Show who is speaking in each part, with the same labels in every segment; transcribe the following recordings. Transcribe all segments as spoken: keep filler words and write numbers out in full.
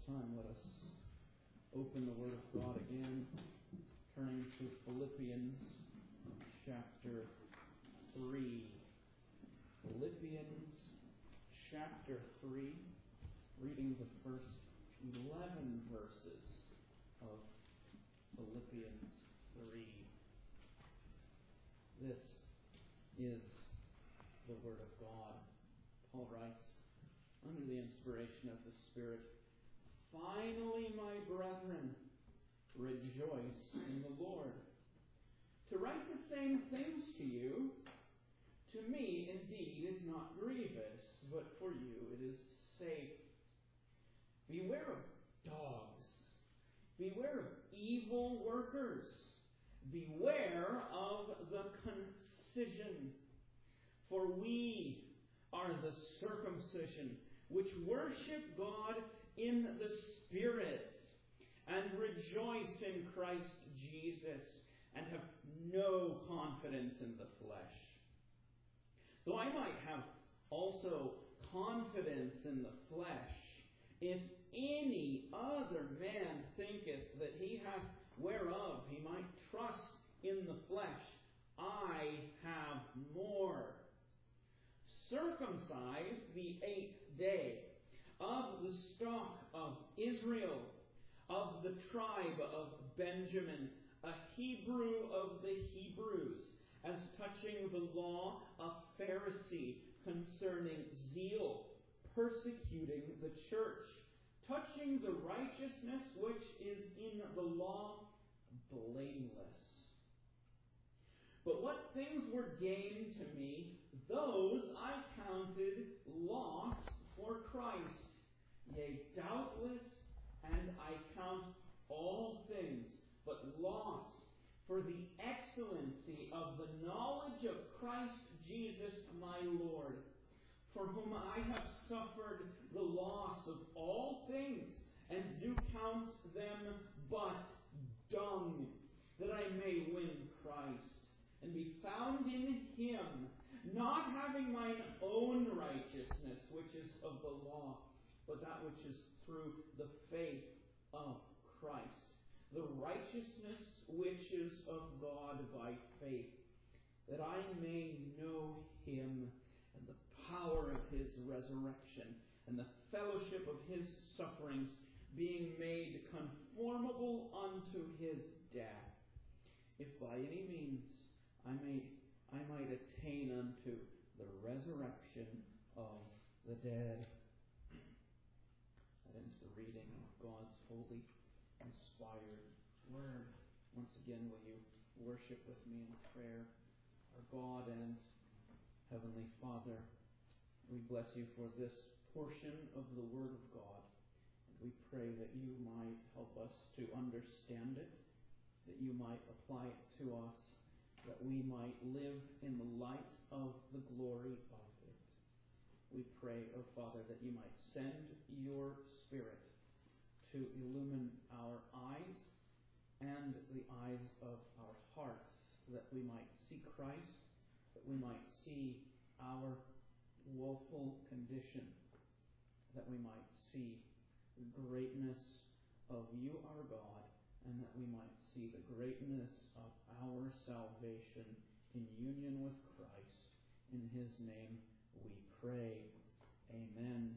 Speaker 1: time, let us open the Word of God again, turning to Philippians chapter three. Philippians chapter three, reading the first eleven verses of Philippians three. This is the Word of God. Paul writes, under the inspiration of the Spirit, "Finally, my brethren, rejoice in the Lord. To write the same things to you, to me indeed is not grievous, but for you it is safe. Beware of dogs. Beware of evil workers. Beware of the concision. For we are the circumcision, which worship God in the Spirit, and rejoice in Christ Jesus, and have no confidence in the flesh. Though I might have also confidence in the flesh, if any other man thinketh that he hath whereof he might trust in the flesh, I have more. Circumcised the eighth day, of the stock of Israel, of the tribe of Benjamin, a Hebrew of the Hebrews, as touching the law, a Pharisee, concerning zeal, persecuting the church, touching the righteousness which is in the law, blameless. But what things were gained to me, those I counted loss for Christ. Yea, doubtless, and I count all things but loss for the excellency of the knowledge of Christ Jesus my Lord, for whom I have suffered the loss of all things, and do count them but dung, that I may win Christ, and be found in Him, not having mine own righteousness, which is of the law, but that which is through the faith of Christ, the righteousness which is of God by faith, that I may know Him, and the power of His resurrection, and the fellowship of His sufferings, being made conformable unto His death, if by any means I may I might attain unto the resurrection of the dead." That ends the reading of God's holy, inspired word. Once again, will you worship with me in prayer? Our God and Heavenly Father, we bless you for this portion of the Word of God. And we pray that you might help us to understand it, that you might apply it to us, that we might live in the light of the glory of it. We pray, O Father, that you might send your Spirit to illumine our eyes and the eyes of our hearts, that we might see Christ, that we might see our woeful condition, that we might see the greatness of you, our God, and that we might see the greatness of our salvation in union with Christ. In His name we pray. Amen.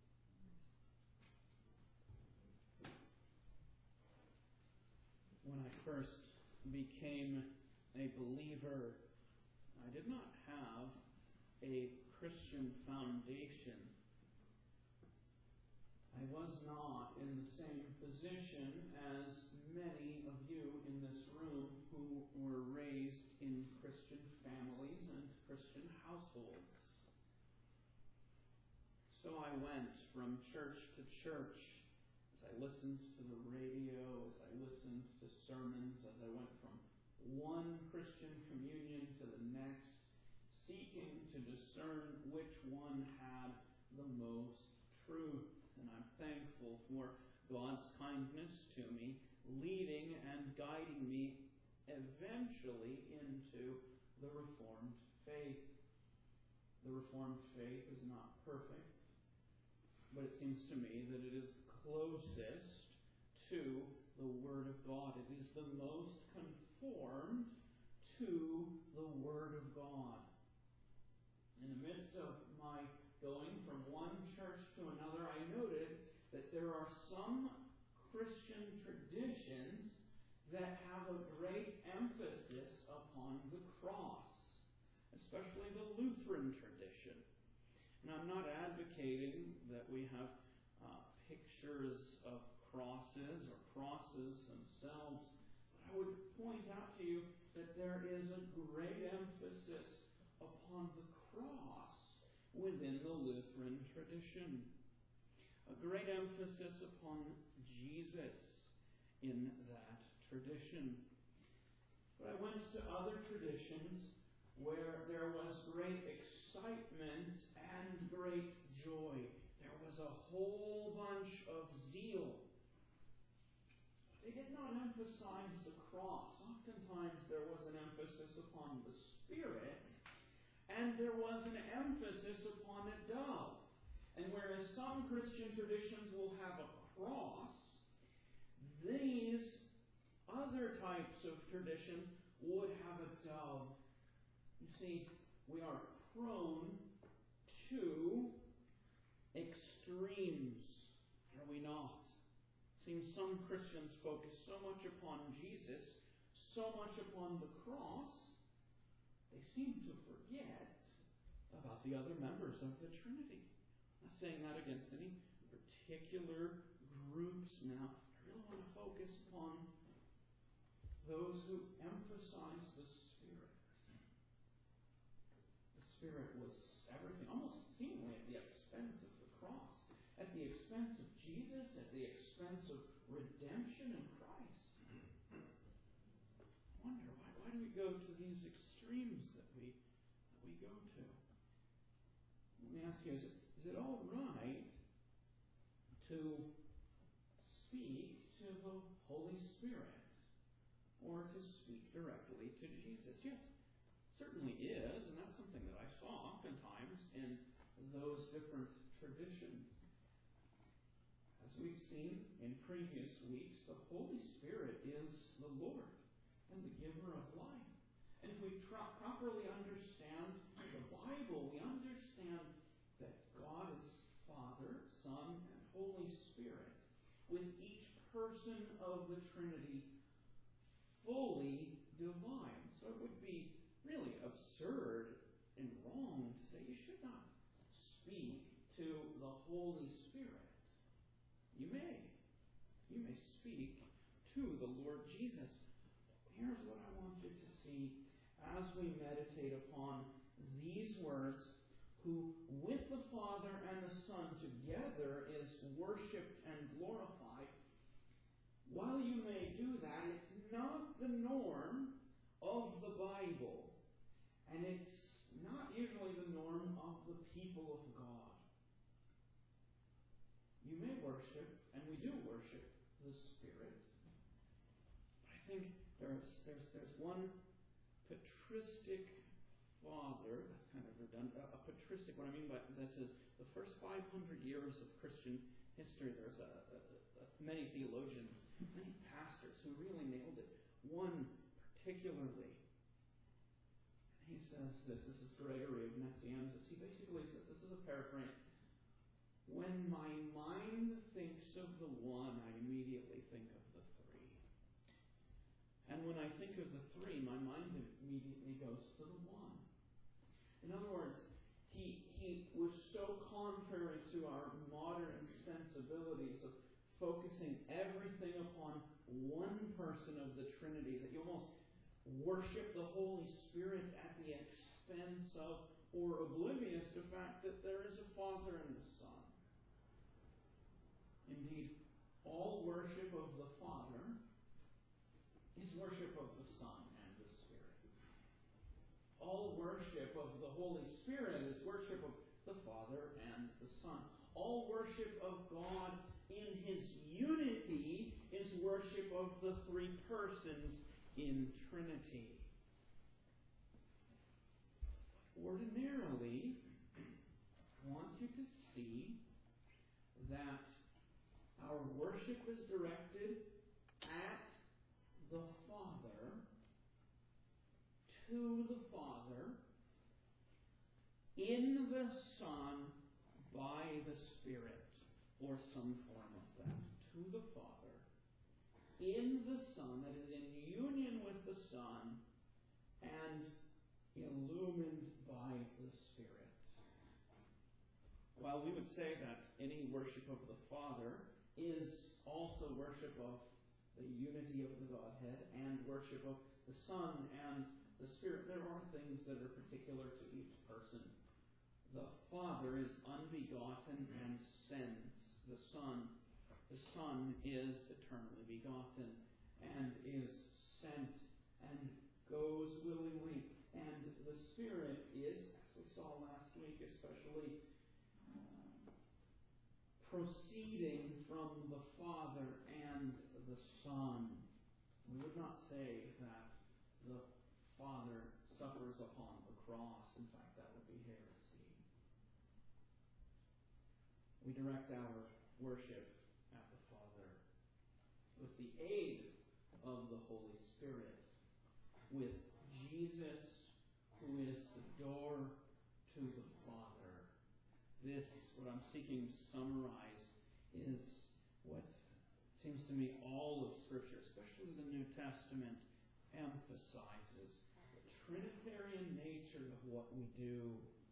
Speaker 1: When I first became a believer, I did not have a Christian foundation. I was not in the same position as many of you in this room who were raised in Christian families and Christian households. So I went from church to church as I listened to the radio, as I listened to sermons, as I went from one Christian communion to the next, seeking to discern which one had the most truth. And I'm thankful for God's kindness to me, leading and guiding me eventually into the Reformed faith. The Reformed faith is not perfect, but it seems to me that it is closest to the Word of God. It is the most conformed to the Word of God. In the midst of my going from one church to another, I noted that there are some Christian traditions that have a great emphasis upon the cross, especially the Lutheran tradition. And I'm not advocating that we have uh, pictures of crosses or crosses themselves, but I would point out to you that there is a great emphasis upon the cross within the Lutheran tradition. A great emphasis upon Jesus in that tradition. But I went to other traditions where there was great excitement and great joy. There was a whole bunch of zeal. They did not emphasize the cross. Oftentimes there was an emphasis upon the Spirit, and there was an emphasis upon a dove. And whereas some Christian traditions will have a cross, these other types of traditions would have a dove. You see, we are prone to extremes, are we not? It seems some Christians focus so much upon Jesus, so much upon the cross, they seem to forget about the other members of the Trinity. I'm not saying that against any particular groups now. I really want to focus upon those who emphasize the Spirit. The Spirit was everything, almost seemingly at the expense of the cross, at the expense of Jesus, at the expense of redemption in Christ. I wonder, why, why do we go to these extremes that we that we go to? Let me ask you, is it, is it all right to speak to the Holy Spirit or to speak directly to Jesus? Yes, certainly is, and that's something that I saw oftentimes in those different traditions. As we've seen in previous weeks, the Holy Spirit is the Lord and the giver of life. And if we tro- properly understand the Bible, we understand that God is Father, Son, and Holy Spirit, with each person of the Trinity fully divine. So it would be really absurd and wrong to say you should not speak to the Holy Spirit. You may. You may speak to the Lord Jesus. Here's what I want you to see as we meditate upon these words, who with the Father and the Son together is worshipped and glorified. While you may do that, it's not the norm of the Bible, and it's not usually the norm of the people of God. You may worship, and we do worship, the Spirit. But I think there's there's there's one patristic father, that's kind of redundant, a patristic, what I mean by this is the first five hundred years of Christian history, there's a, a, a, many theologians, many pastors who really nailed it. One particularly, he says this, this is Gregory of Nazianzus, he basically says, this is a paraphrase, when my mind thinks of the one, I immediately think of the three. And when I think of the three, my mind immediately goes to the one. In other words, he, he was so contrary to our modern sensibilities of focusing everything upon one person of the Trinity that you almost worship the Holy Spirit at the expense of, or oblivious to the fact that there is a Father and a Son. Indeed, all worship of the Father is worship of the Son and the Spirit. All worship of the Holy Spirit is worship of the Father and the Son. All worship of God in His unity is worship of the three persons in Trinity. Ordinarily, I want you to see that Our worship is directed at the Father, to the Father, in the Son, by the Spirit, or some form of that. To the Father, in the Son, that is in union with the Son, and illumined by the Spirit. While we would say that any worship of the Father is also worship of the unity of the Godhead and worship of the Son and the Spirit, there are things that are particular to each person. The Father is unbegotten and sends the Son. The Son is eternally begotten and is sent and goes willingly. And the Spirit is, as we saw last week especially, proceeding from the Father and the Son. We would not say that the Father suffers upon the cross. In fact, that would be heresy. We direct our worship at the Father with the aid of the Holy Spirit, with Jesus, who is the door to the Father. This, what I'm seeking to summarize, is what seems to me all of Scripture, especially the New Testament, emphasizes the Trinitarian nature of what we do.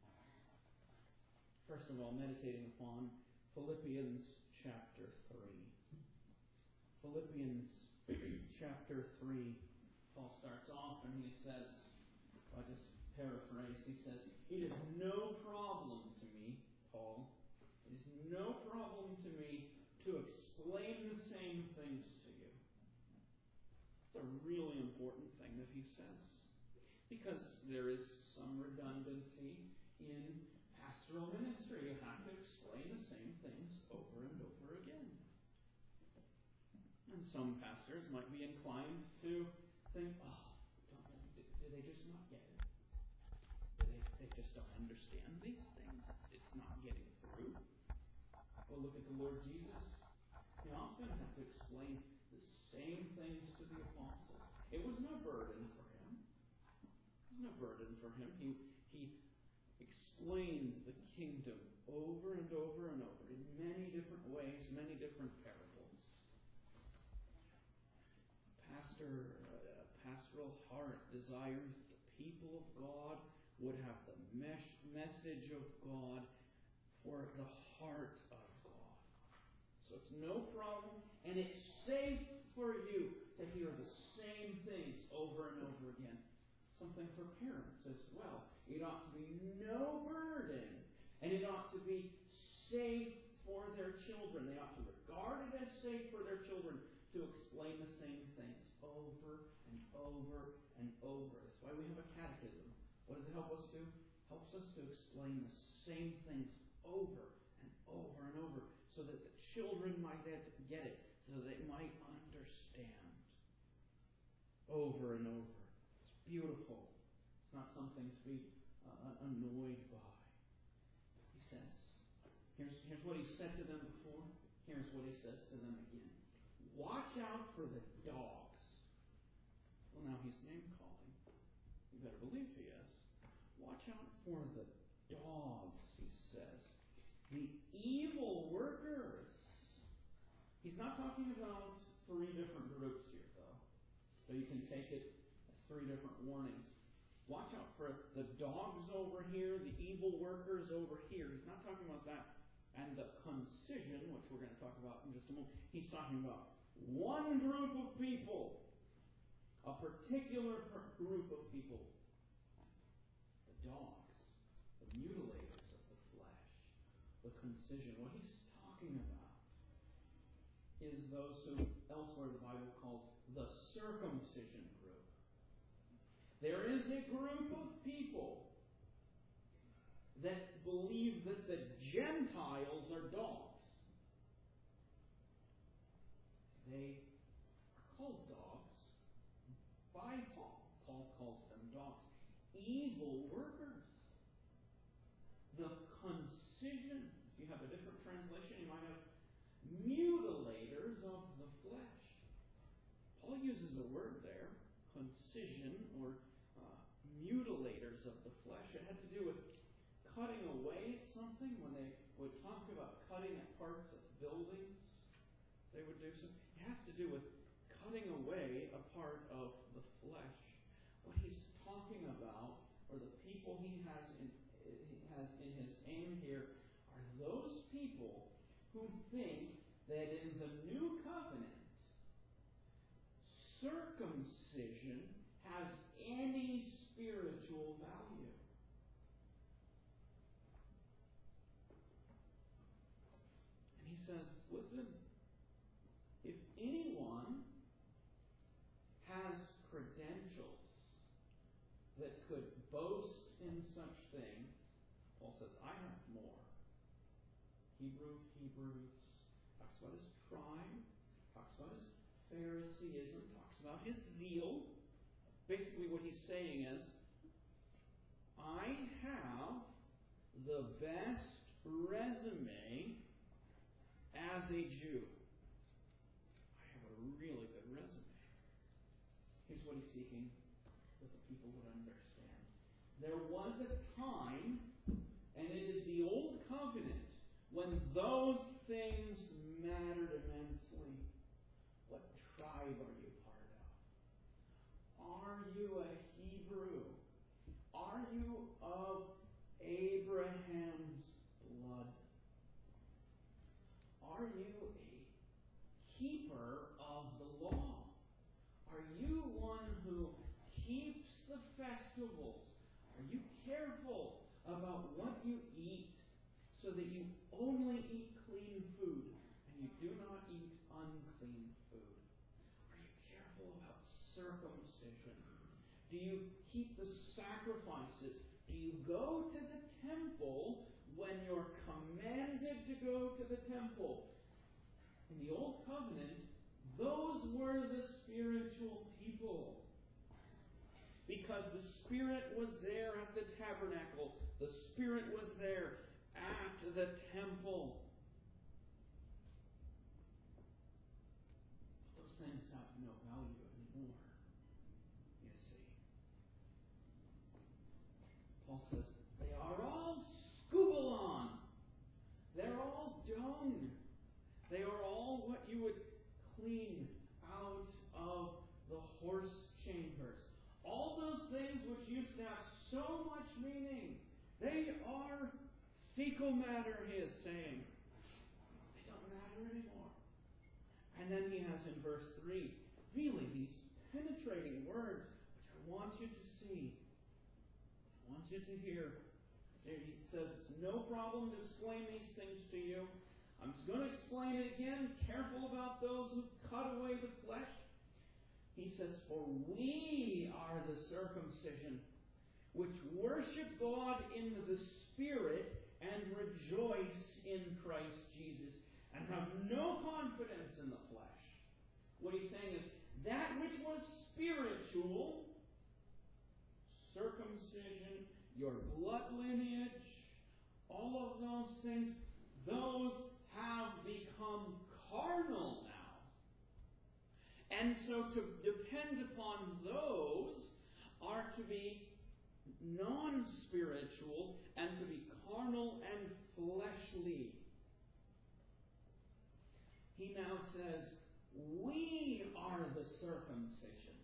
Speaker 1: First of all, meditating upon Philippians chapter three. Philippians chapter three, Paul starts off and he says, I just paraphrase, he says, "It is no problem to me, Paul, it is no problem to me to explain the same things to you." It's a really important thing that he says, because there is some redundancy in pastoral ministry. You have to explain the same things over and over again. And some pastors might be inclined to think, oh, don't, do, do they just not get it? Do they, they just don't understand these things? It's, it's not getting through. Well, look at the Lord Jesus. He often had to explain the same things to the apostles. It was no burden for him. It was no burden for him. He, he explained the kingdom over and over and over in many different ways, many different parables. Pastor, uh, pastoral heart desires that the people of God would have the mesh, message of God for the heart of God. So it's no problem, and it's safe for you to hear the same things over and over again. Something for parents as well. It ought to be no burden, and it ought to be safe for their children. They ought to regard it as safe for their children to explain the same things over and over and over. That's why we have a catechism. What does it help us do? It helps us to explain the same things over and over and over, so that the children might get it, so they might understand over and over. It's beautiful. It's not something to be uh, annoyed by. He says, here's, here's what he said to them before. Here's what he says to them again. Watch out for the dogs. Well, now he's name-calling. You better believe he is. Watch out for the dogs, he says. The evil workers. He's not talking about three different groups here, though. So you can take it as three different warnings. Watch out for the dogs over here, the evil workers over here. He's not talking about that. And the concision, which we're going to talk about in just a moment, he's talking about one group of people, a particular group of people, the dogs, the mutilators of the flesh, the concision. What he's talking about is those who elsewhere the Bible calls the circumcision group. There is a group of people that believe that the Gentiles are dogs. They are called dogs by Paul. Paul calls them dogs. Evil workers. The concision. If you have a different translation, you might have mutilators of the flesh. Paul uses a word there, concision, or uh, mutilators of the flesh. It had to do with cutting away at something. When they would talk about cutting at parts of buildings, they would do so. It has to do with cutting away a part of the flesh. What he's talking about, or the people he has in, he has in his aim here, are those people who think that in the new covenant, circumcision has any spiritual value. And he says, listen, if anyone has credentials that could boast in such things, Paul says, I have more. Hebrew, Hebrews, talks about his tribe, talks about his Phariseeism, talks about his zeal. Basically what he's saying is, I have the best resume as a Jew. I have a really good resume. Here's what he's seeking that the people would understand. There was a time, and it is the old covenant, when those things mattered immensely. What tribe are you part of? Are you a Hebrew? Are you of Abraham's blood? Are you a keeper of the law? Are you one who keeps the festivals? Are you careful about what you eat so that you only eat clean food and you do not eat unclean food? Are you careful about circumcision? Do you keep the sacrifices? Do you go to the temple when you're commanded to go to the temple? In the Old Covenant, those were the spiritual people. Because the Spirit was there at the tabernacle. The Spirit was there at the temple. But those things have no value anymore, you see. Paul says, they are all scubalon. They're all dung. They are all what you would clean out of the horse chambers. All those things which used to have so much meaning, they are fecal matter, he is saying. They don't matter anymore. And then he has in verse three, really these penetrating words, which I want you to see. I want you to hear. He says, it's no problem to explain these things to you. I'm going to explain it again. Careful about those who cut away the flesh. He says, for we are the circumcision, which worship God in the Spirit and rejoice in Christ Jesus, and have no confidence in the flesh. What he's saying is, that which was spiritual, circumcision, your blood lineage, all of those things, those have become carnal now. And so to depend upon those are to be non-spiritual and to be carnal and fleshly. He now says, we are the circumcision.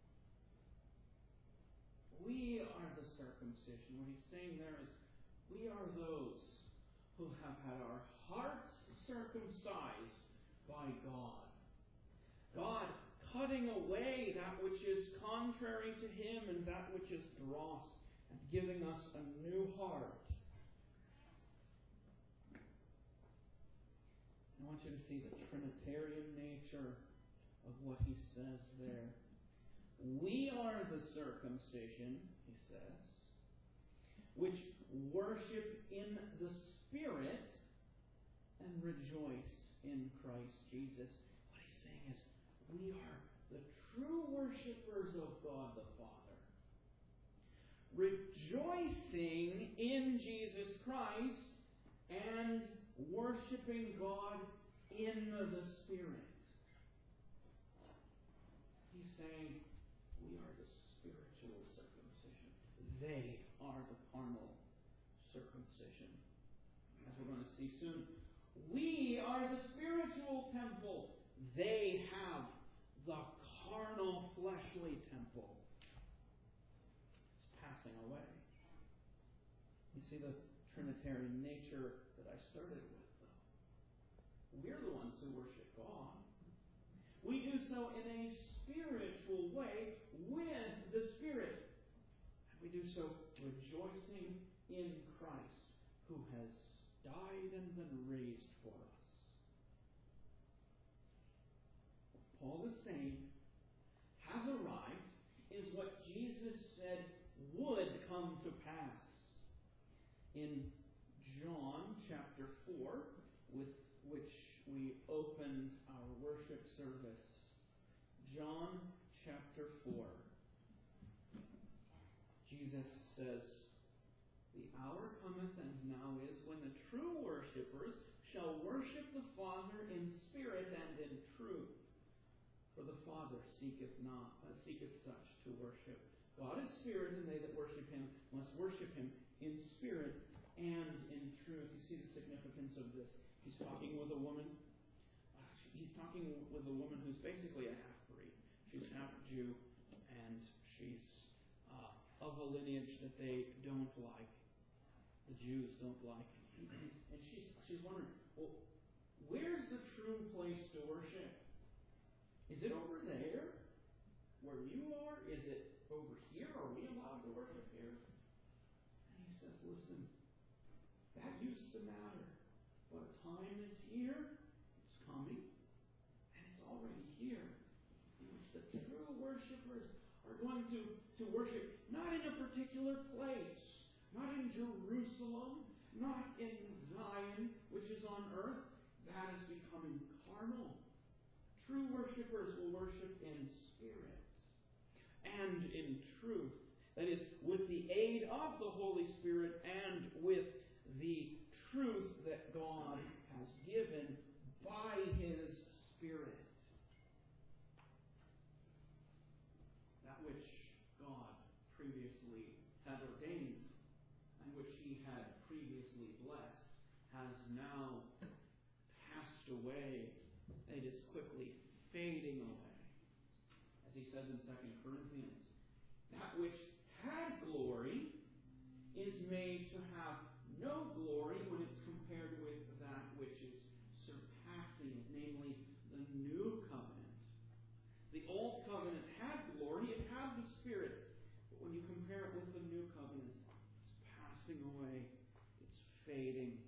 Speaker 1: We are the circumcision. What he's saying there is, we are those who have had our hearts circumcised by God. God cutting away that which is contrary to Him and that which is dross, and giving us a new heart. I want you to see the Trinitarian nature of what he says there. We are the circumcision, he says, which worship in the Spirit and rejoice in Christ Jesus. What he's saying is, we are the true worshipers of God the Father, rejoicing in Jesus Christ and worshiping God in the Spirit. He's saying, we are the spiritual circumcision. They are the carnal circumcision. As we're going to see soon, we are the spiritual temple. They have the carnal, fleshly temple. It's passing away. You see the Trinitarian nature that I started with, though. We're the ones who worship God. We do so in a spiritual way with the Spirit. And we do so rejoicing in Christ, who has died and been raised for us. What Paul is saying has arrived is what Jesus said would come to pass. In John chapter four, with which we opened our worship service. John chapter four. Jesus says, "The hour cometh and now is, when the true worshippers shall worship the Father in spirit and in truth. For the Father seeketh not, uh, seeketh such to worship. God is spirit, and they that worship him must worship him in spirit and in truth." You see the significance of this. He's talking with a woman. Uh, he's talking with a woman who's basically a half-breed. She's half Jew, and she's uh, of a lineage that they don't like. The Jews don't like. And she's she's wondering, well, where's the true place to worship? Is it over there, where you are? Is it over here? Are we allowed to worship here? And he says, listen, that used to matter. But a time is here, it's coming, and it's already here, in which the true worshipers are going to, to worship not in a particular place, not in Jerusalem, not in Zion, which is on earth. That is becoming carnal. True worshipers will worship in spirit and in truth. That is, with the aid of the Holy Spirit and with the truth that God has given by His Spirit. That which God previously had ordained and which He had previously blessed has now passed away. It is quickly fading away. As he says in Second Corinthians, that which had glory is made to have no glory when it's compared with that which is surpassing it, namely the new covenant. The old covenant had glory, it had the Spirit, but when you compare it with the new covenant, it's passing away, it's fading.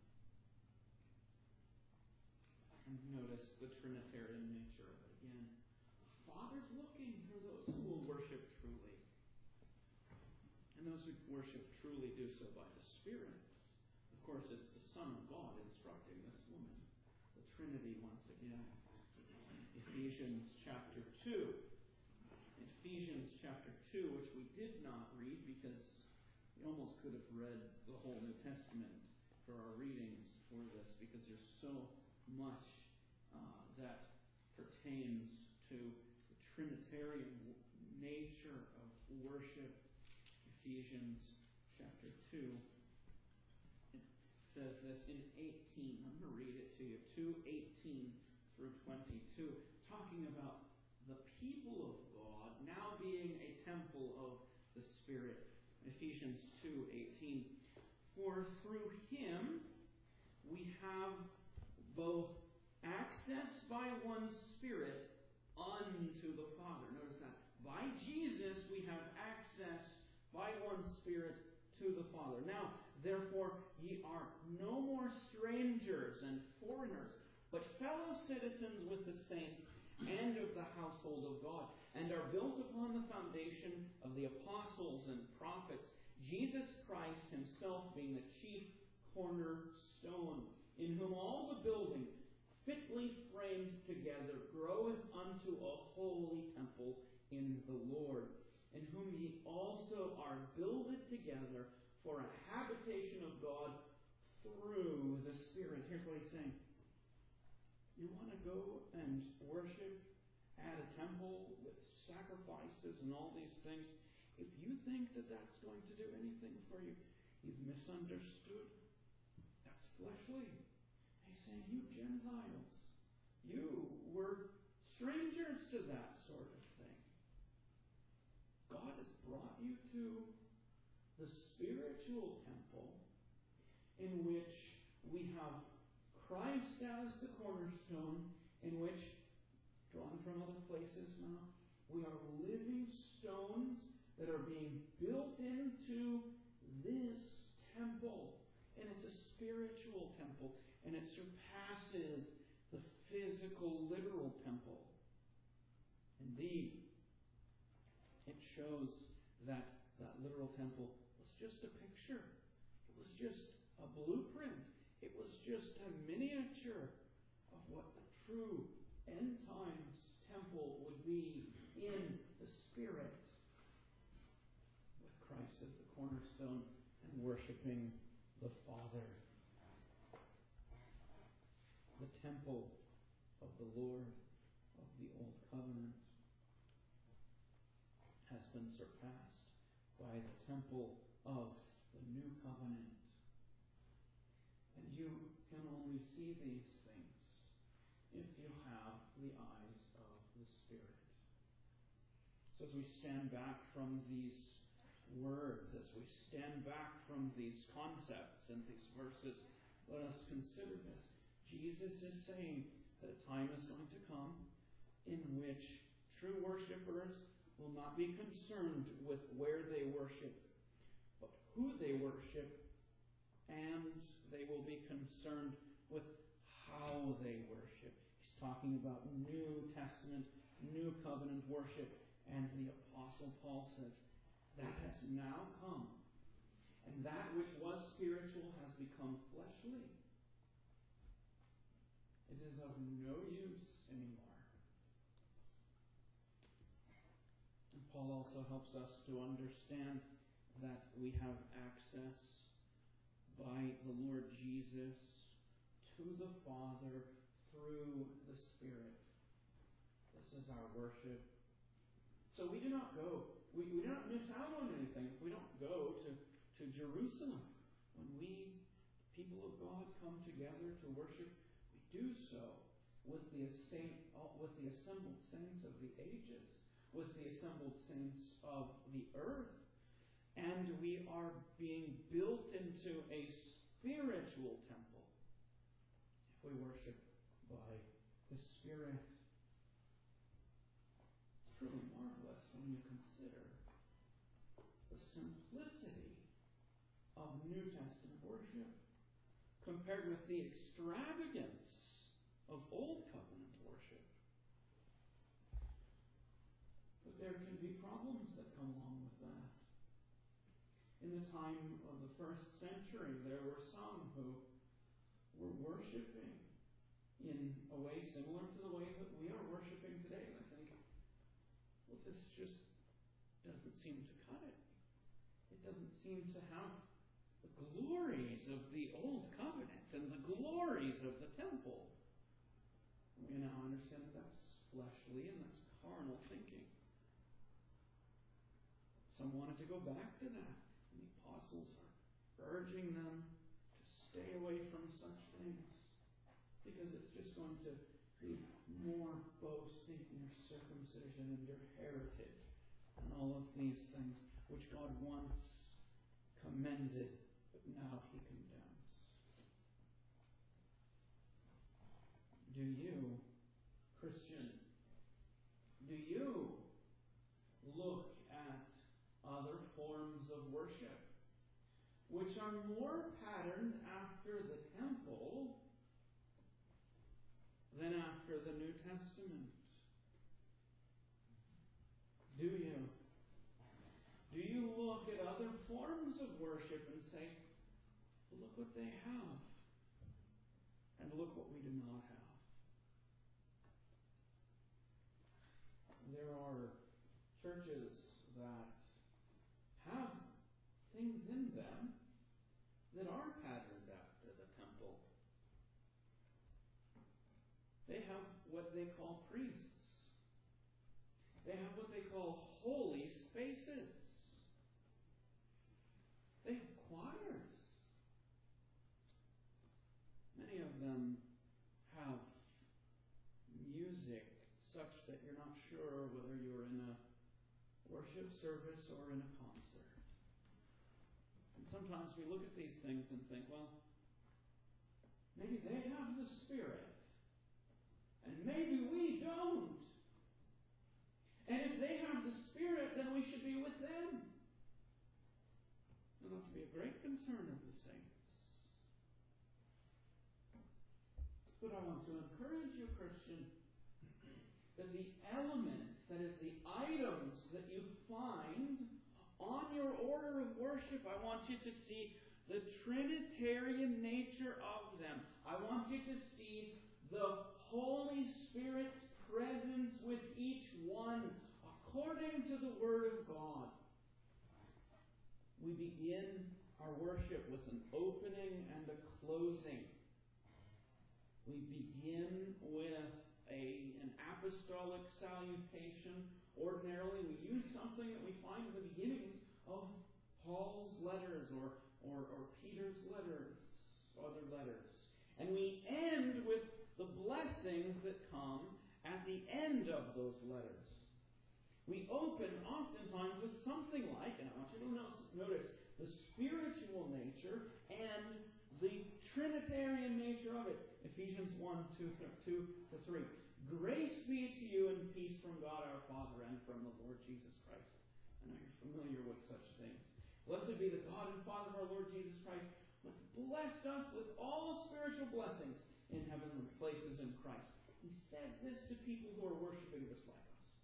Speaker 1: And notice the Trinitarian nature of it again. The Father's looking for those who will worship truly. And those who worship truly do so by the Spirit. Of course, it's the Son of God instructing this woman. The Trinity once again. Ephesians chapter two. Ephesians chapter two, which we did not read because we almost could have read the whole New Testament for our readings for this, because there's so much uh, that pertains to the Trinitarian nature of worship. Ephesians chapter two. It says this in eighteen. I'm going to read it to you. two eighteen through twenty-two. Talking about the people of God now being a temple of the Spirit. Ephesians two eighteen. For through Him we have both access by one Spirit unto the Father. Notice that. By Jesus we have access by one Spirit to the Father. Now, therefore, ye are no more strangers and foreigners, but fellow citizens with the saints and of the household of God, and are built upon the foundation of the apostles and prophets, Jesus Christ Himself being the chief cornerstone, in whom all the building, fitly framed together, groweth unto a holy temple in the Lord, in whom ye also are builded together for a habitation of God through the Spirit. Here's what he's saying. You want to go and worship at a temple with sacrifices and all these things. If you think that that's going to do anything for you, you've misunderstood. That's fleshly. He's saying, you Gentiles, you were strangers to that sort of thing. God has brought you to the spiritual temple in which we have Christ as the cornerstone, in which, drawn from other places now, we are living stones that are being built into this temple. And it's a spiritual temple, and it surpasses the physical, literal temple. Indeed, it shows that that literal temple was just a picture. It was just a blueprint. It was just a miniature of what the true end times temple would be in the Spirit, with Christ as the cornerstone and worshiping the Father. The temple of the Lord of the Old Covenant has been surpassed by the temple of the New Covenant. And you can only see these things if you have the eyes of the Spirit. So as we stand back from these words, as we stand back from these concepts and these verses, let us consider this. Jesus is saying that a time is going to come in which true worshipers will not be concerned with where they worship, but who they worship, and they will be concerned with how they worship. He's talking about New Testament, New Covenant worship, and the Apostle Paul says, that has now come, and that which was spiritual has become fleshly. It is of no use anymore. And Paul also helps us to understand that we have access by the Lord Jesus to the Father through the Spirit. This is our worship. So we do not go, we, we do not miss out on anything if we don't go to, to Jerusalem. When we, the people of God, come together to worship, we do so with the, saint, with the assembled saints of the ages, with the assembled saints of the earth. And we are being built into a spiritual temple if we worship by the Spirit. It's truly marvelous when you consider the simplicity of New Testament worship compared with the extravagance of Old Covenant worship. But there can be problems that come along with that. In the time of the first century, there were some who were worshiping in a way similar to the way that we are worshiping today. And I think, well, this just doesn't seem to cut it. It doesn't seem to have the glories of the Old Covenant and the glories of the temple. We now understand that that's fleshly and that's carnal thinking. Some wanted to go back to that. And the apostles are urging them to stay away from such things, because it's just going to be more boasting in your circumcision and your heritage and all of these things which God once commended, but now He condemns. Do you, Christian, do you look at other forms of worship which are more patterned after the temple than after the New Testament? Do you? Do you look at other forms of worship and say, look what they have, and look what we do not have? There are churches that have things in them that are patterned after the temple. They have what they call priests. They have what they call holy spaces. They have choirs. Many of them have music such that you're not sure whether you're in a worship service or in a concert. And sometimes we look at these things and think, well, maybe they have the Spirit, and maybe we don't. And if they have the Spirit, then we should be with them. That ought to be a great concern of the saints. But I want to encourage you, Christian, that the elements, that is, the items that you find on your order of worship, I want you to see the Trinitarian nature of them. I want you to see the Holy Spirit's presence with each one according to the Word of God. We begin our worship with an opening and a closing. We begin with a, an apostolic salutation. Ordinarily, we use something that we find in the beginnings of Paul's letters or, or, or Peter's letters, other letters. And we end with the blessings that come at the end of those letters. We open oftentimes with something like, and I want you to notice, the spiritual nature and the Trinitarian nature of it. Ephesians one, two, two to three. Grace be to you and peace from God our Father and from the Lord Jesus Christ. I know you're familiar with such things. Blessed be the God and Father of our Lord Jesus Christ, who hath blessed us with all spiritual blessings in heavenly places in Christ. He says this to people who are worshiping just like us.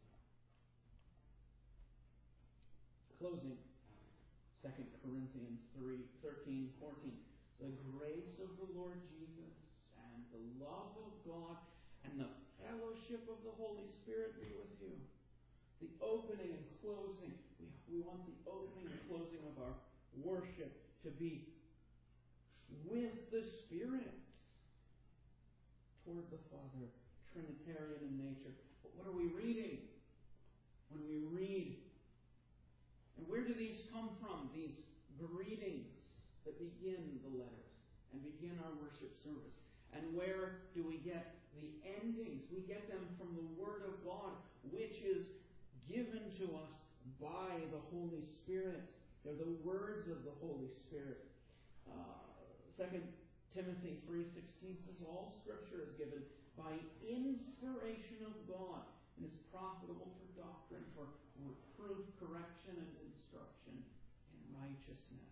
Speaker 1: Closing, Second Corinthians three, thirteen, fourteen. The grace of the Lord Jesus and the love of God and the fellowship of the Holy Spirit be with you. The opening and closing. We, we want the opening and closing of our worship to be with the Spirit toward the Father, Trinitarian in nature. But what are we reading? When we read, and where do these come from? These greetings that begin the letters and begin our worship service. And where do we get the endings? We get them from the Word of God, which is given to us by the Holy Spirit. They're the words of the Holy Spirit. Uh, Second Timothy three sixteen says, all Scripture is given by inspiration of God and is profitable for doctrine, for reproof, correction, and instruction in righteousness.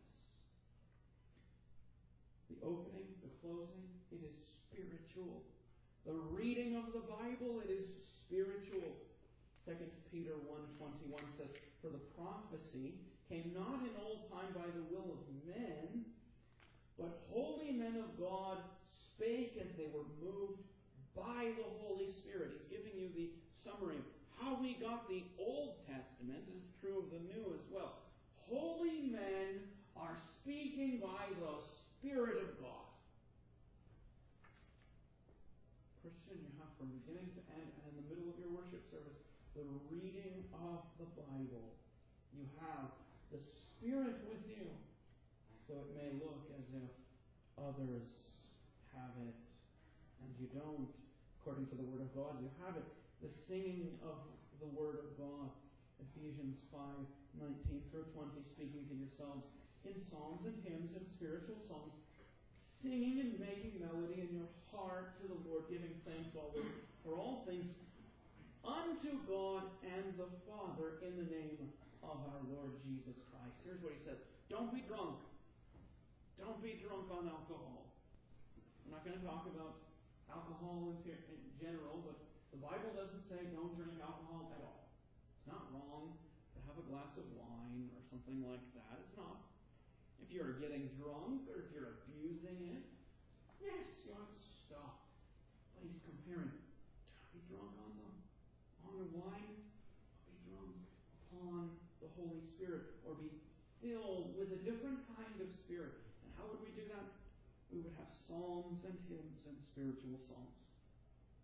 Speaker 1: The opening, the closing, it is spiritual. The reading of the Bible, it is spiritual. Second Peter one twenty-one says, for the prophecy came not in old time by the will of men, but holy men of God spake as they were moved by the Holy Spirit. He's giving you the summary of how we got the Old Testament. It's true of the New as well. Holy men are speaking by the Spirit of God. Christian, you have from beginning to end, and in the middle of your worship service, the reading of the Bible. You have the Spirit with you, though it may look as if others have it, and you don't. According to the Word of God, you have it. The singing of the Word of God. Ephesians five, nineteen through twenty, speaking to yourselves in psalms and hymns and spiritual songs, singing and making melody in your heart to the Lord, giving thanks always for all things unto God and the Father in the name of our Lord Jesus Christ. Here's what he says. Don't be drunk. Don't be drunk on alcohol. I'm not going to talk about alcohol in, in general, but the Bible doesn't say don't drink alcohol at all. It's not wrong to have a glass of wine or something like that. It's not. If you're getting drunk or if you're abusing it, yes, you ought to stop. But he's comparing. Don't be drunk on the, on the wine, but be drunk upon the Holy Spirit, or be filled with a different kind of spirit. And how would we do that? We would have psalms and hymns and spiritual songs.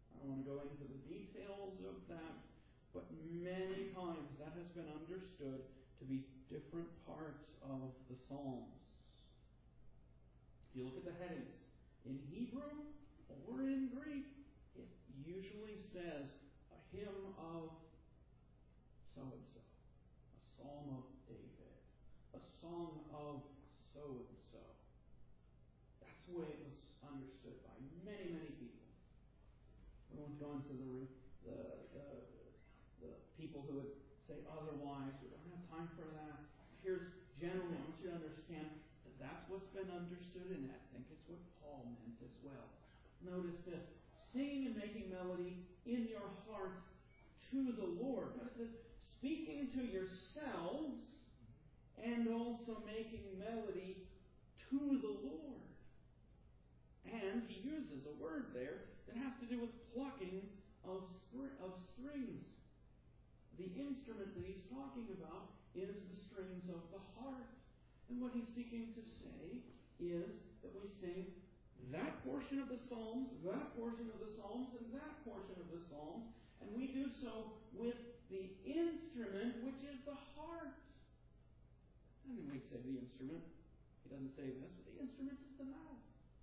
Speaker 1: I don't want to go into the details of that, but many times that has been understood to be different parts of the Psalms. If you look at the headings, in Hebrew or in Greek, it usually says a hymn of so-and-so, a psalm of David, a song of so-and-so. That's the way it was understood by many, many people. We won't go into the, the, the, the people who would say otherwise. We don't have time for that. Here's generally, I want you to understand that that's what's been understood, and I think it's what Paul meant as well. Notice this, singing and making melody in your heart to the Lord. Notice this, speaking to yourselves and also making melody to the Lord. And he uses a word there that has to do with plucking of, str- of strings. The instrument that he's talking about is the strings of the heart. And what he's seeking to say is that we sing that portion of the Psalms, that portion of the Psalms, and that portion of the Psalms, and we do so with the instrument, which is the heart. And then we'd say the instrument. He doesn't say this, but the instrument is the mouth.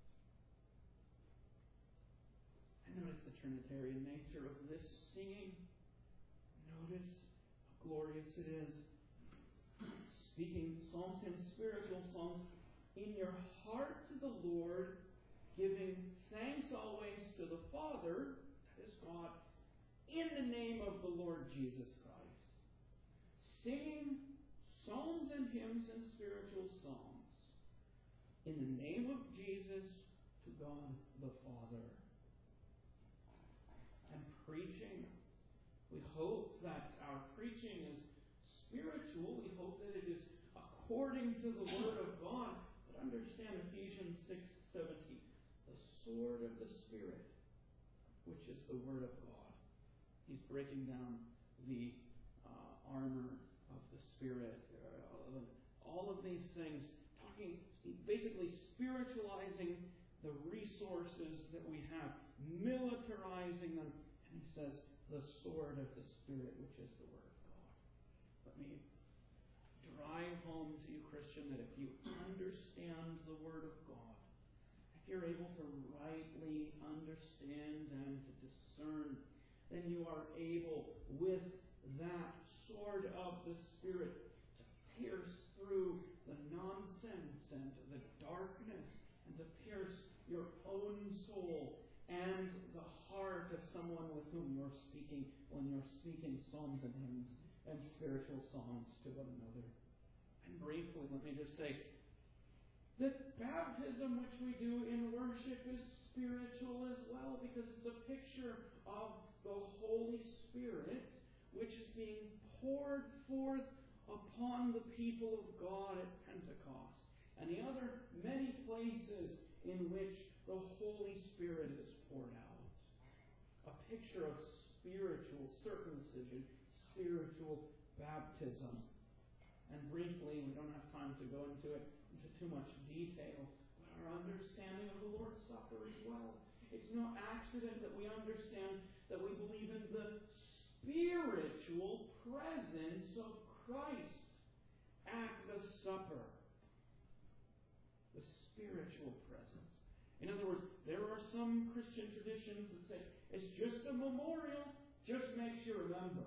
Speaker 1: And notice the Trinitarian nature of this singing. Notice how glorious it is. Speaking psalms and spiritual songs in your heart to the Lord, giving thanks always to the Father, that is God, in the name of the Lord Jesus Christ. Singing psalms and hymns and spiritual songs in the name of Jesus to God the Father. And preaching. We hope that our preaching is spiritual. We hope that it is according to the Word of God. But understand Ephesians six seventeen. The sword of the Spirit, which is the Word of God. He's breaking down the uh, armor of the Spirit. Uh, all of these things, talking, basically spiritualizing the resources that we have, militarizing them. And he says, the sword of the Spirit, which is the Word of God. Let me drive home to you, Christian, that if you understand the Word of God, if you're able to rightly understand and to discern, then you are able, with that sword of the Spirit, to pierce through the nonsense and the darkness, and to pierce your own soul and the heart of someone with whom you're speaking when you're speaking psalms and hymns and spiritual songs to one another. And briefly, let me just say that baptism, which we do in worship, is spiritual as well, because it's a picture of the Holy Spirit, which is being poured forth upon the people of God at Pentecost, and the other many places in which the Holy Spirit is poured out. A picture of spiritual circumcision, spiritual baptism. And briefly, we don't have time to go into it into too much detail, but our understanding of the Lord's Supper as well. It's no accident that we understand that we believe in the spiritual presence of Christ at the supper. The spiritual presence. In other words, there are some Christian traditions that say it's just a memorial, just makes you remember.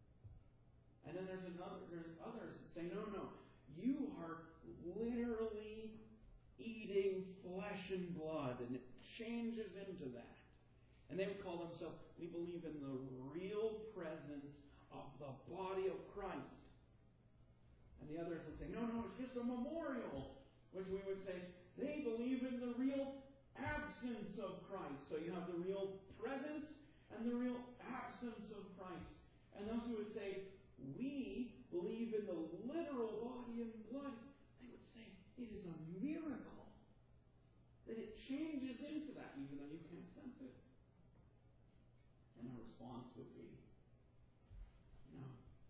Speaker 1: And then there's another, there's others that say, no, no, you are literally eating flesh and blood, and it changes into that. And they would call themselves, we believe in the real presence of the body of Christ. And the others would say, no, no, it's just a memorial, which we would say, they believe in the real absence of Christ. So you have the real presence and the real absence of Christ. And those who would say, we believe in the literal body and blood, they would say, it is a miracle that it changes into that, even though you can't sense it. And our response would be, no.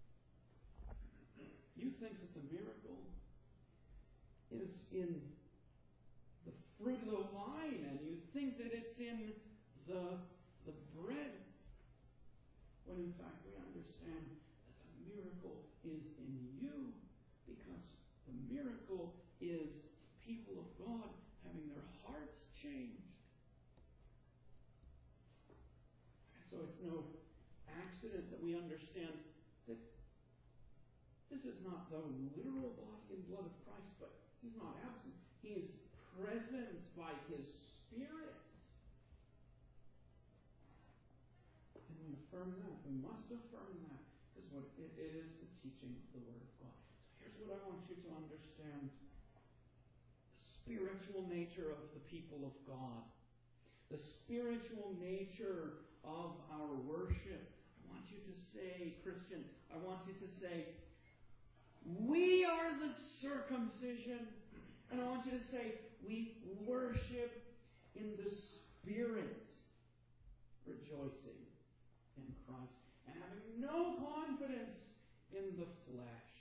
Speaker 1: You think that the miracle is in the fruit of the vine, and you think that it's in the the bread, when in fact we understand that the miracle is in you, because the miracle is people of God having their hearts changed. And so it's no accident that we understand that this is not the literal body and blood of Christ, but He's not absent. He is present by His Spirit. And we affirm that. We must affirm that, because what it, it is the teaching of the Word of God. So here's what I want you to understand. The spiritual nature of the people of God. The spiritual nature of our worship. I want you to say, Christian, I want you to say, we are the circumcision. And I want you to say, we worship in the Spirit, rejoicing in Christ, and having no confidence in the flesh.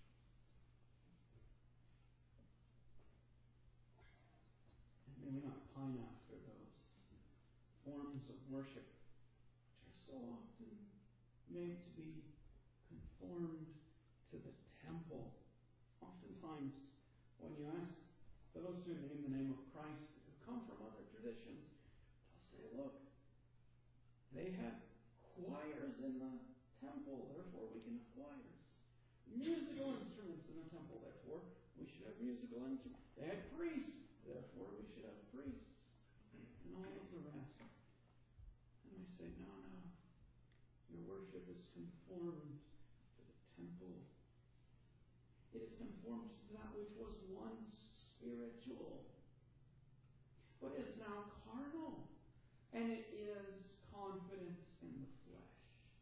Speaker 1: And may we not pine after those forms of worship which are so often made to be conformed to the temple. Oftentimes, when you ask those who name the name of Christ, who come from other traditions, they'll say, look, they had choirs in the temple, therefore we can have choirs. Musical instruments in the temple, therefore we should have musical instruments. They had priests, therefore we should have priests. And all of the rest. And we say, no, no. Your worship is conformed to the temple. It is conformed to that which was once spiritual, but is now carnal. And it is confidence in the flesh.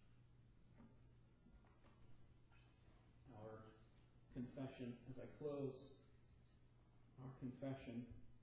Speaker 1: Our confession, as I close, our confession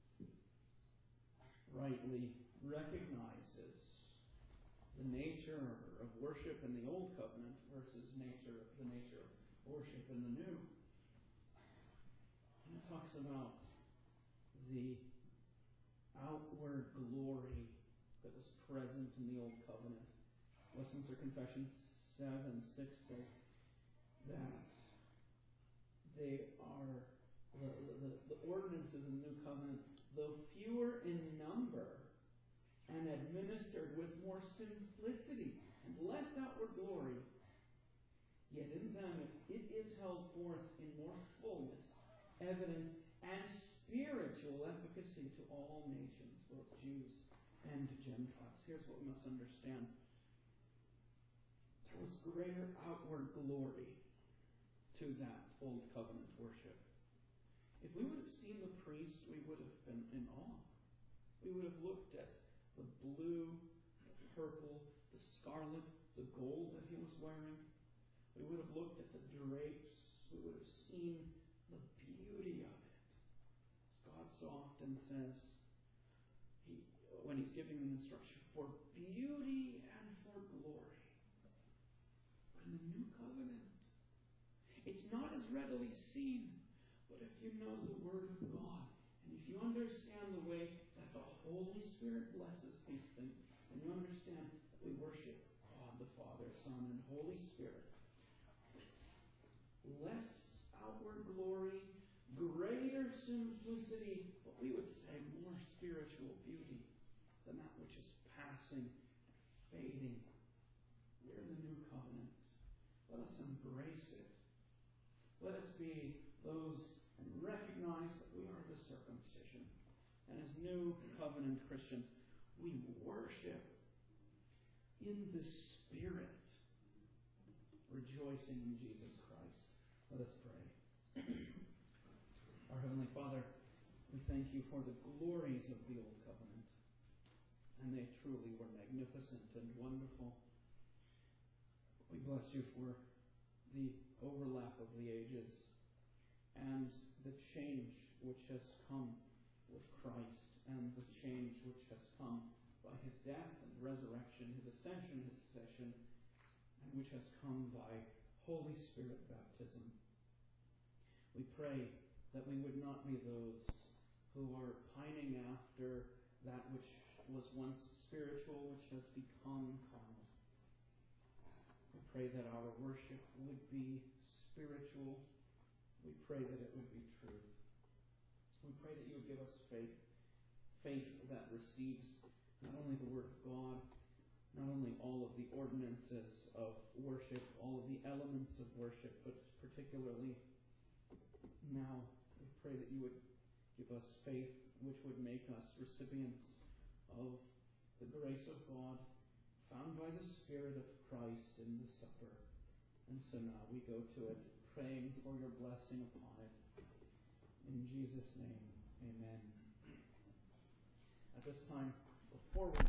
Speaker 1: rightly recognizes the nature of worship in the Old Covenant versus nature the nature of worship in the New. And it talks about the outward glory that was present in the Old Covenant. Westminster Confession seven six says that they are the, the, the ordinances in the New Covenant, though fewer in number and administered with more simplicity and less outward glory, yet in them it is held forth in more fullness, evident and spiritual efficacy to all nations, both Jews and Gentiles. Here's what we must understand. There was greater outward glory to that Old Covenant worship. If we would have seen the priest, we would have been in awe. We would have looked at the blue, the purple, the scarlet, the gold that he was wearing. We would have looked at the drapes. We would have seen the beauty of it. As God so often says, he, when He's giving an instruction, for beauty and for glory. But in the New Covenant, it's not as readily seen. But if you know the Word of God, and if you understand the way that the Holy Spirit blesses these things, and you understand that we worship God the Father, Son, and Holy Spirit, less outward glory, greater simplicity, but we would say more spiritual beauty than that which is passing and fading. We're in the New Covenant. Let us embrace it. Let us be those and recognize that we are the circumcision. And as New Covenant Christians, we worship in the Spirit, rejoicing in Jesus Christ. Let us pray. Our Heavenly Father, we thank You for the glories of the Old Covenant. And they truly were magnificent and wonderful. We bless You for the overlap of the ages and the change which has come with Christ, and the change which has come by His death and resurrection, His ascension, His session, and which has come by Holy Spirit baptism. We pray that we would not be those who are pining after that which was once spiritual which has become carnal. We pray that our worship would be spiritual. We pray that it would be truth. We pray that you would give us faith, faith that receives not only the Word of God, not only all of the ordinances of worship, all of the elements of worship, but particularly now we pray that you would give us faith which would make us recipients of the grace of God found by the Spirit of Christ in the supper. And so now we go to it, praying for your blessing upon it. In Jesus' name, amen. At this time, before we